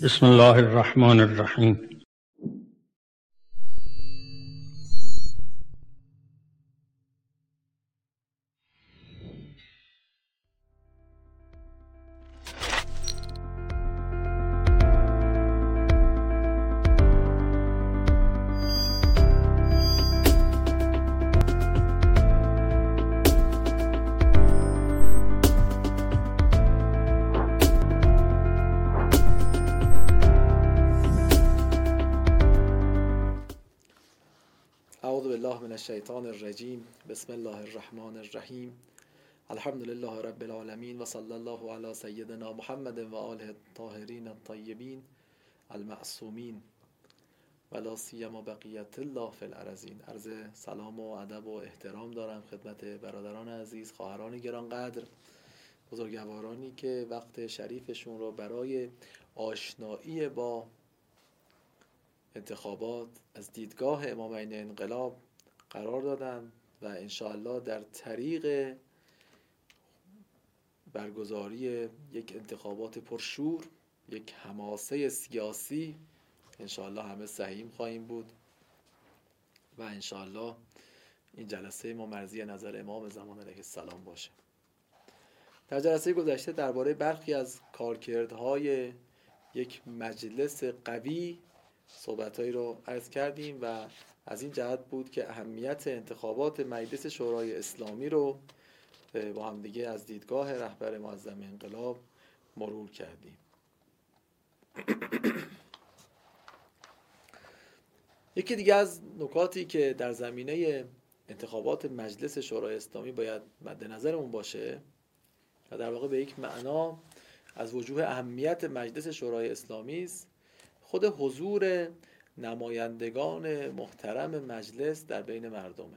بسم الله الرحمن الرحیم. اعوذ بالله من الشیطان الرجیم. بسم الله الرحمن الرحیم. الحمد لله رب العالمین و صلی الله علی سیدنا محمد و آله الطاهرین الطیبین المعصومین و لا سیما بقیت الله فی الارضین. عرض سلام و ادب و احترام دارم خدمت برادران عزیز، خواهران گرانقدر، بزرگوارانی که وقت شریفشون رو برای آشنایی با انتخابات از دیدگاه امامین انقلاب قرار دادن و انشاءالله در طریق برگزاری یک انتخابات پرشور، یک حماسه سیاسی، انشاءالله همه سهیم خواهیم بود و انشاءالله این جلسه ما مرضی نظر امام زمان علیه السلام باشه. در جلسه گذشته درباره برخی از کارکردهای یک مجلس قوی صحبتایی رو عرض کردیم و از این جهت بود که اهمیت انتخابات مجلس شورای اسلامی رو با هم دیگه از دیدگاه رهبر معظم انقلاب مرور کردیم. یکی دیگه از نکاتی که در زمینه انتخابات مجلس شورای اسلامی باید مد نظرمون باشه و در واقع به یک معنا از وجوه اهمیت مجلس شورای اسلامی است، خود حضور نمایندگان محترم مجلس در بین مردمه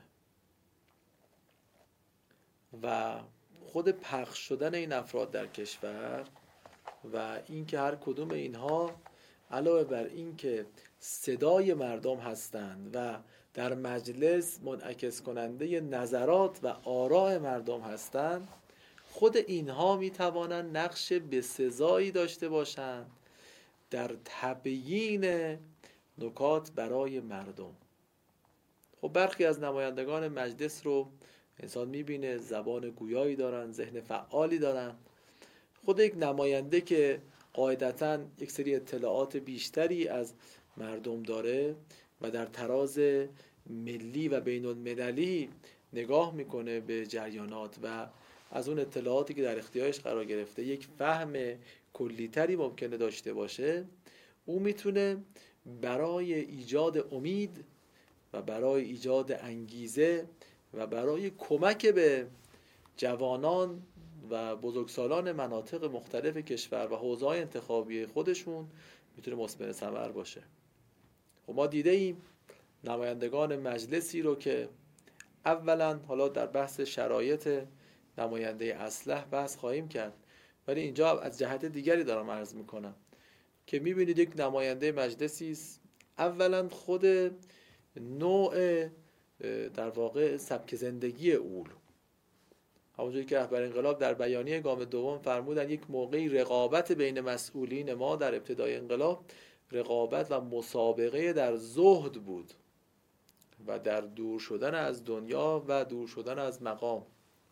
و خود پخش شدن این افراد در کشور و اینکه هر کدوم اینها علاوه بر اینکه صدای مردم هستند و در مجلس منعکس کننده نظرات و آراء مردم هستند، خود اینها میتوانند نقش بسزایی داشته باشند در تبیین نکات برای مردم. خب برخی از نمایندگان مجلس رو انسان میبینه زبان گویایی دارن، ذهن فعالی دارن. خود یک نماینده که قاعدتاً یک سری اطلاعات بیشتری از مردم داره و در تراز ملی و بین المللی نگاه میکنه به جریانات و از اون اطلاعاتی که در اختیارش قرار گرفته یک فهم کلی‌تری ممکنه داشته باشه، او میتونه برای ایجاد امید و برای ایجاد انگیزه و برای کمک به جوانان و بزرگسالان مناطق مختلف کشور و حوزه‌های انتخابی خودشون میتونه مثمر ثمر باشه. و ما دیده ایم نمایندگان مجلسی رو که اولا حالا در بحث شرایط نماینده اصلح بحث خواهیم کرد، ولی اینجا از جهت دیگری دارم عرض میکنم که میبینید یک نماینده مجلسی است، اولا خود نوع در واقع سبک زندگی او، همونجوری که رهبر انقلاب در بیانیه گام دوم فرمودن یک موقعی رقابت بین مسئولین ما در ابتدای انقلاب رقابت و مسابقه در زهد بود و در دور شدن از دنیا و دور شدن از مقام،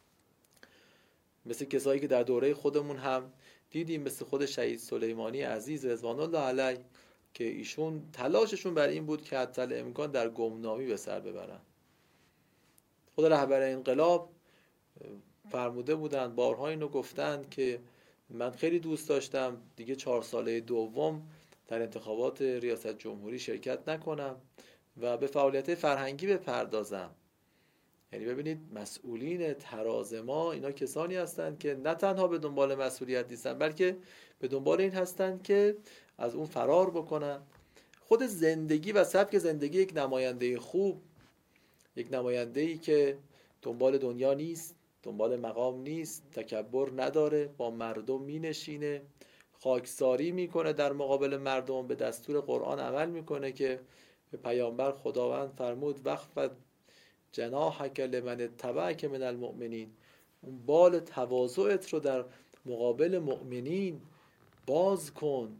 مثل کسایی که در دوره خودمون هم دیدیم، مثل خود شهید سلیمانی عزیز رضوان الله علیه که ایشون تلاششون بر این بود که حتی امکان در گمنامی به سر ببرن. خود رهبر انقلاب فرموده بودن، بارها اینو گفتن که من خیلی دوست داشتم دیگه 4 ساله دوم در انتخابات ریاست جمهوری شرکت نکنم و به فعالیت فرهنگی بپردازم. یعنی ببینید مسئولین تراز ما اینا کسانی هستند که نه تنها به دنبال مسئولیت نیستن، بلکه به دنبال این هستند که از اون فرار بکنن. خود زندگی و سبک زندگی یک نماینده خوب، یک نماینده‌ای که دنبال دنیا نیست، دنبال مقام نیست، تکبر نداره، با مردم مینشینه، خاکساری میکنه در مقابل مردم، به دستور قرآن عمل میکنه که به پیامبر خداوند فرمود وقف جناحک لمن اتبعک من المؤمنین، اون بال تواضعت رو در مقابل مؤمنین باز کن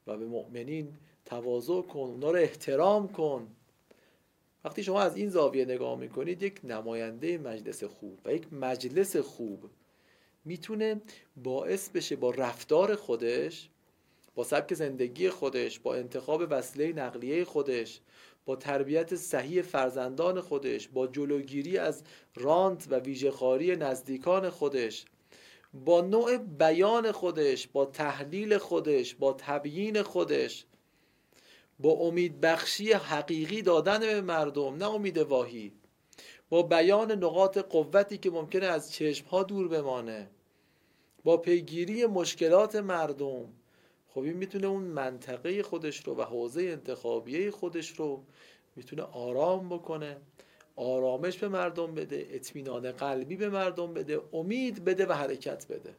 و به مؤمنین تواضع کن، اونا رو احترام کن. وقتی شما از این زاویه نگاه میکنید، یک نماینده مجلس خوب و یک مجلس خوب میتونه باعث بشه با رفتار خودش، با سبک زندگی خودش، با انتخاب وسیله نقلیه خودش، با تربیت صحیح فرزندان خودش، با جلوگیری از رانت و ویژه‌خواری نزدیکان خودش، با نوع بیان خودش، با تحلیل خودش، با تبیین خودش، با امید بخشی حقیقی دادن به مردم، نه امید واهی، با بیان نقاط قوتی که ممکنه از چشمها دور بمانه، با پیگیری مشکلات مردم، خب این میتونه اون منطقه خودش رو و حوزه انتخابیه خودش رو میتونه آرام بکنه، آرامش به مردم بده، اطمینان قلبی به مردم بده، امید بده و حرکت بده.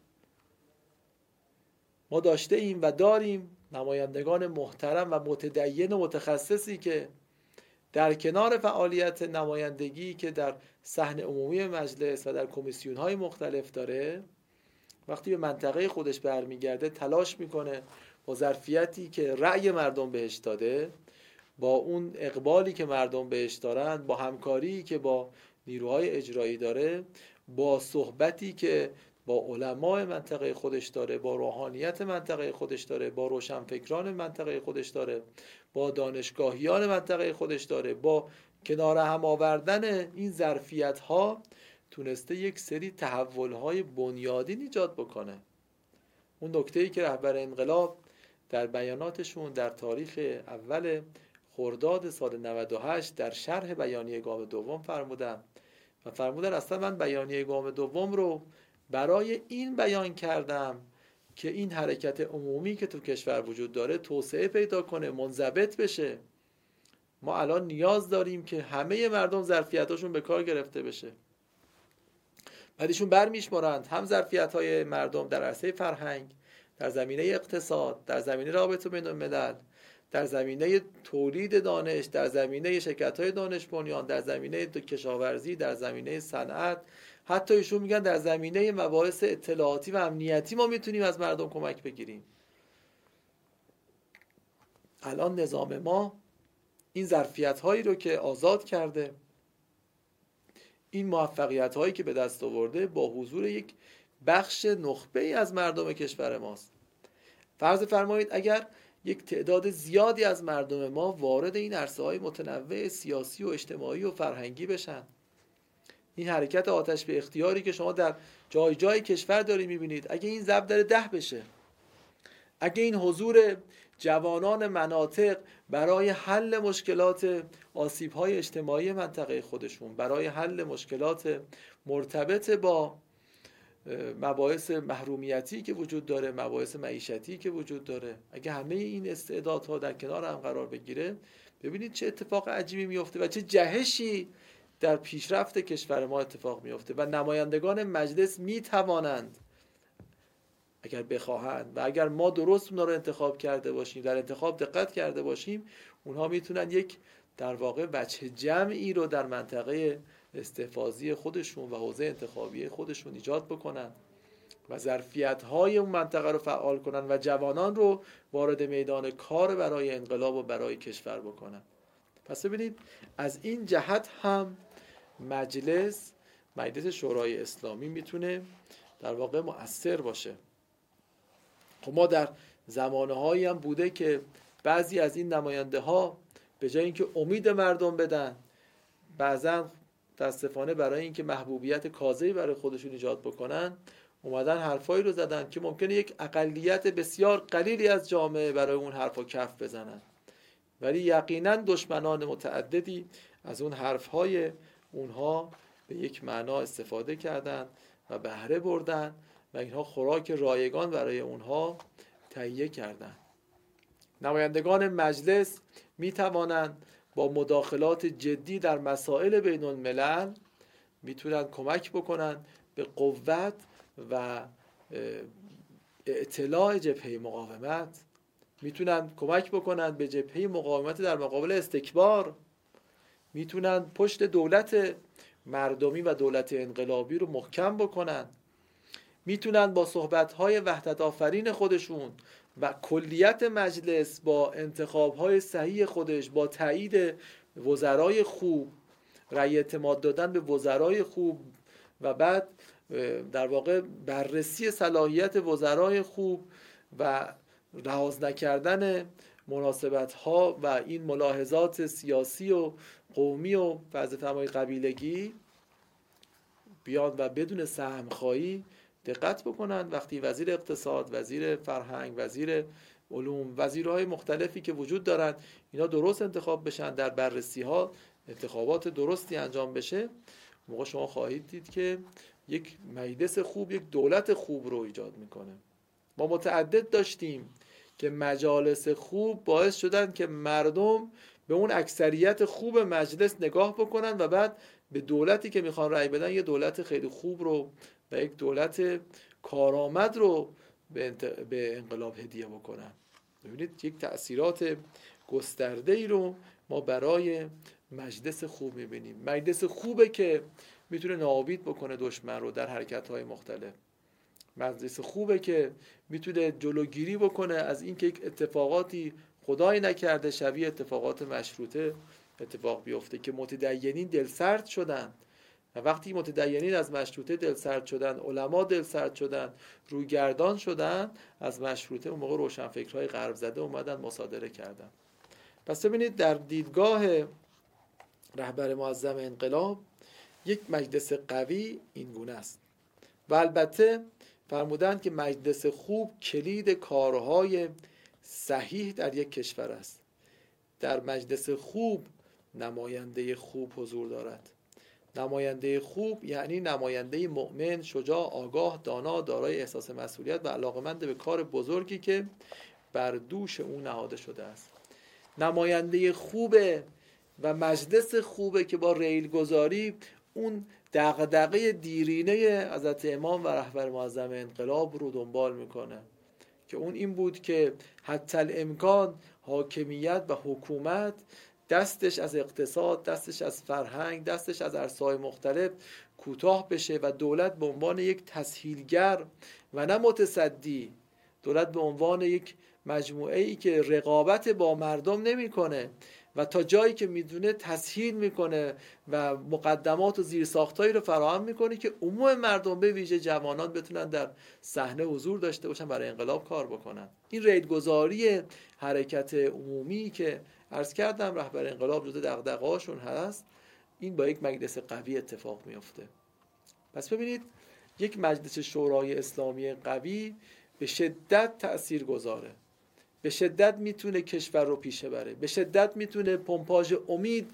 ما داشته ایم و داریم نمایندگان محترم و متدین و متخصصی که در کنار فعالیت نمایندگی که در صحن عمومی مجلس و در کمیسیون‌های مختلف داره، وقتی به منطقه خودش برمیگرده تلاش میکنه با ظرفیتی که رأی مردم بهش داده، با اون اقبالی که مردم بهش دارن، با همکاری که با نیروهای اجرایی داره، با صحبتی که با علمای منطقه خودش داره، با روحانیت منطقه خودش داره، با روشنفکران منطقه خودش داره، با دانشگاهیان منطقه خودش داره، با کنار هم آوردن این ظرفیت‌ها تونسته یک سری تحول‌های بنیادین ایجاد بکنه. اون نکته‌ای که رهبر انقلاب در بیاناتشون در تاریخ اول خرداد سال 98 در شرح بیانیه گام دوم فرمودن اصلا من بیانیه گام دوم رو برای این بیان کردم که این حرکت عمومی که تو کشور وجود داره توسعه پیدا کنه، منضبط بشه. ما الان نیاز داریم که همه مردم ظرفیتاشون به کار گرفته بشه. بعدشون برمیشمارند هم ظرفیت‌های مردم در عرصه فرهنگ، در زمینه اقتصاد، در زمینه روابط بین الملل، در زمینه تولید دانش، در زمینه شرکت‌های دانش بنیان، در زمینه کشاورزی، در زمینه صنعت، حتی ایشون میگن در زمینه مباحث اطلاعاتی و امنیتی ما میتونیم از مردم کمک بگیریم. الان نظام ما این ظرفیت‌هایی رو که آزاد کرده، این موفقیت‌هایی که به دست آورده با حضور یک بخش نخبه‌ای از مردم کشور ماست. فرض فرمایید اگر یک تعداد زیادی از مردم ما وارد این عرصه‌های متنوع سیاسی و اجتماعی و فرهنگی بشن، این حرکت آتش به اختیاری که شما در جای جای کشور داری می‌بینید، اگه این ضرب در 10 بشه، اگه این حضور جوانان مناطق برای حل مشکلات آسیب‌های اجتماعی منطقه خودشون، برای حل مشکلات مرتبط با مباحث محرومیتی که وجود داره، مباحث معیشتی که وجود داره، اگه همه این استعدادها در کنار هم قرار بگیره، ببینید چه اتفاق عجیبی میفته و چه جهشی در پیشرفت کشور ما اتفاق میفته. و نمایندگان مجلس میتوانند اگر بخواهند و اگر ما درست اونا رو انتخاب کرده باشیم، در انتخاب دقت کرده باشیم، اونها میتونن یک در واقع وجه جمعی رو در منطقه استحفاظی خودشون و حوزه انتخابی خودشون ایجاد بکنن و ظرفیت‌های اون منطقه رو فعال کنن و جوانان رو وارد میدان کار برای انقلاب و برای کشور بکنن. پس ببینید از این جهت هم مجلس شورای اسلامی میتونه در واقع مؤثر باشه. خب ما در زمانه‌هایی هم بوده که بعضی از این نماینده ها به جای اینکه امید مردم بدن، بعضا متاسفانه برای اینکه محبوبیت کاذبی برای خودشون ایجاد بکنن، اومدن حرفایی رو زدن که ممکنه یک اقلیت بسیار قلیلی از جامعه برای اون حرفا کف بزنن، ولی یقینا دشمنان متعددی از اون حرفهای اونها به یک معنا استفاده کردن و بهره بردن و اینها خوراک رایگان برای اونها تهیه کردن. نمایندگان مجلس می توانند با مداخلات جدی در مسائل بین الملل میتونن کمک بکنن به قوت و اطلاع جبهه مقاومت، میتونن کمک بکنن به جبهه مقاومت در مقابل استکبار، میتونن پشت دولت مردمی و دولت انقلابی رو محکم بکنن، میتونن با صحبت‌های وحدت آفرین خودشون و کلیت مجلس با انتخاب‌های صحیح خودش، با تایید وزرای خوب، رأی اعتماد دادن به وزرای خوب و بعد در واقع بررسی صلاحیت وزرای خوب و لحاظ نکردن مناسبت‌ها و این ملاحظات سیاسی و قومی و فرض فرمایید قبیلگی، بیان و بدون سهم‌خواهی دقت بکنن وقتی وزیر اقتصاد، وزیر فرهنگ، وزیر علوم، وزیرهای مختلفی که وجود دارن اینا درست انتخاب بشن، در بررسی‌ها انتخابات درستی انجام بشه، موقع شما خواهید دید که یک مجلس خوب یک دولت خوب رو ایجاد میکنه. ما متعدد داشتیم که مجالس خوب باعث شدن که مردم به اون اکثریت خوب مجلس نگاه بکنن و بعد به دولتی که میخوان رأی بدن یه دولت خیلی خوب رو و یک دولت کارآمد رو به انقلاب هدیه بکنن. ببینید یک تأثیرات گسترده ای رو ما برای مجلس خوب میبینیم. مجلس خوبه که میتونه ناامید بکنه دشمن رو در حرکت‌های مختلف. مجلس خوبه که میتونه جلوگیری بکنه از اینکه یک اتفاقاتی خدای نکرده شبیه اتفاقات مشروطه اتفاق بیفته که متدینین دلسرد شدن و وقتی متدینین از مشروطه دلسرد شدن، علما دلسرد شدن، رویگردان شدن از مشروطه، اون موقع روشنفکرهای غرب زده اومدن مصادره کردن. پس ببینید در دیدگاه رهبر معظم انقلاب یک مجلس قوی این گونه است و البته فرمودند که مجلس خوب کلید کارهای صحیح در یک کشور است. در مجلس خوب نماینده خوب حضور دارد. نماینده خوب یعنی نماینده مؤمن، شجاع، آگاه، دانا، دارای احساس مسئولیت و علاقمند به کار بزرگی که بر دوش او نهاده شده است. نماینده خوبه و مجلس خوبه که با ریلگذاری اون دغدغه دیرینه حضرت امام و رهبر معظم انقلاب رو دنبال میکنه که اون این بود که حتی الامکان حاکمیت و حکومت دستش از اقتصاد، دستش از فرهنگ، دستش از عرصه‌های مختلف کوتاه بشه و دولت به عنوان یک تسهیلگر و نه متصدی، دولت به عنوان یک مجموعه‌ای که رقابت با مردم نمی‌کنه و تا جایی که میدونه تسهیل میکنه و مقدمات و زیرساختایی رو فراهم میکنه که عموم مردم به ویژه جوانان بتونن در صحنه حضور داشته باشن، برای انقلاب کار بکنن. این ریلگذاری حرکت عمومی که عرض کردم رهبر انقلاب جزو دغدغه‌هاشون هست، این با یک مجلس قوی اتفاق میفته. پس ببینید یک مجلس شورای اسلامی قوی به شدت تأثیر گذاره، به شدت میتونه کشور رو پیش بره، به شدت میتونه پمپاژ امید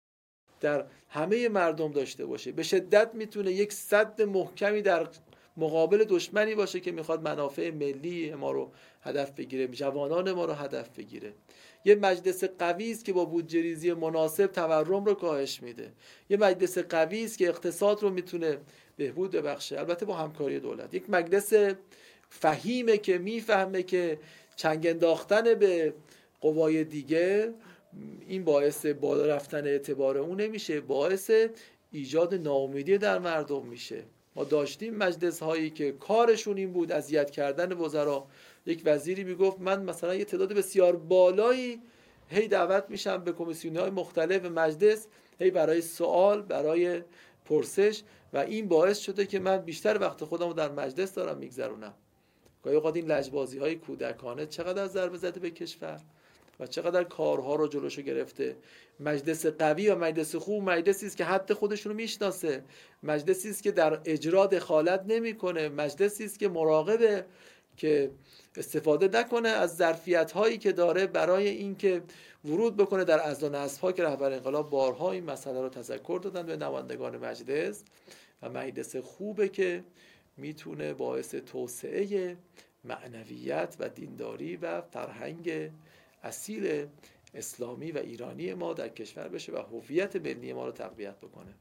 در همه مردم داشته باشه، به شدت میتونه یک سد محکمی در مقابل دشمنی باشه که میخواد منافع ملی ما رو هدف بگیره، جوانان ما رو هدف بگیره. یه مجلس قوی است که با بودجه ریزی مناسب تورم رو کاهش میده. یه مجلس قوی است که اقتصاد رو میتونه بهبود ببخشه، البته با همکاری دولت. یک مجلس فهیمه که میفهمه که چنگ انداختن به قوای دیگه این باعث بالا رفتن اعتبار اون نمیشه، باعث ایجاد ناامیدی در مردم میشه. ما داشتیم مجلس هایی که کارشون این بود اذیت کردن وزرا. یک وزیری میگفت من مثلا یه تعداد بسیار بالایی هی دعوت میشم به کمیسیون‌های مختلف مجلس، هی برای سوال، برای پرسش، و این باعث شده که من بیشتر وقت خودم رو در مجلس دارم میگذرونم. گاهی اوقات این لجبازی‌های کودکانه چقدر ضربه زده به کشور و چقدر کارها رو جلوشو گرفته. مجلس قوی و مجلس خوب مجلسی است که حد خودش رو میشناسه، مجلسی است که در اجرا دخالت نمیکنه، مجلسی است که مراقبه که استفاده نکنه از ظرفیت‌هایی که داره برای اینکه ورود بکنه در اذل و نصب‌ها که رهبر انقلاب بارها این مسئله رو تذکر دادن به نمایندگان مجلس. و مجلس خوبه که میتونه باعث توسعه معنویت و دینداری و فرهنگ اصیل اسلامی و ایرانی ما در کشور بشه و هویت ملی ما رو تقویت بکنه.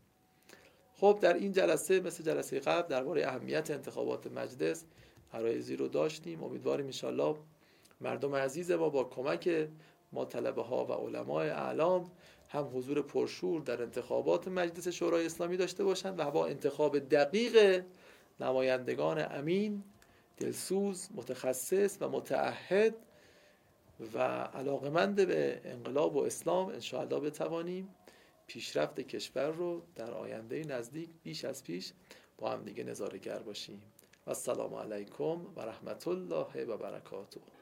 خب در این جلسه مثل جلسه قبل درباره اهمیت انتخابات مجلس عرایضی رو داشتیم. امیدواریم انشالله مردم عزیز ما با کمک ما طلبه ها و علمای اعلام هم حضور پرشور در انتخابات مجلس شورای اسلامی داشته باشند و با انتخاب دقیق نمایندگان امین دلسوز، متخصص و متعهد و علاقمند به انقلاب و اسلام انشاءالله بتوانیم پیشرفت کشور رو در آینده نزدیک بیش از پیش با هم دیگه نظاره‌گر باشیم. و السلام علیکم و رحمت الله و برکاته.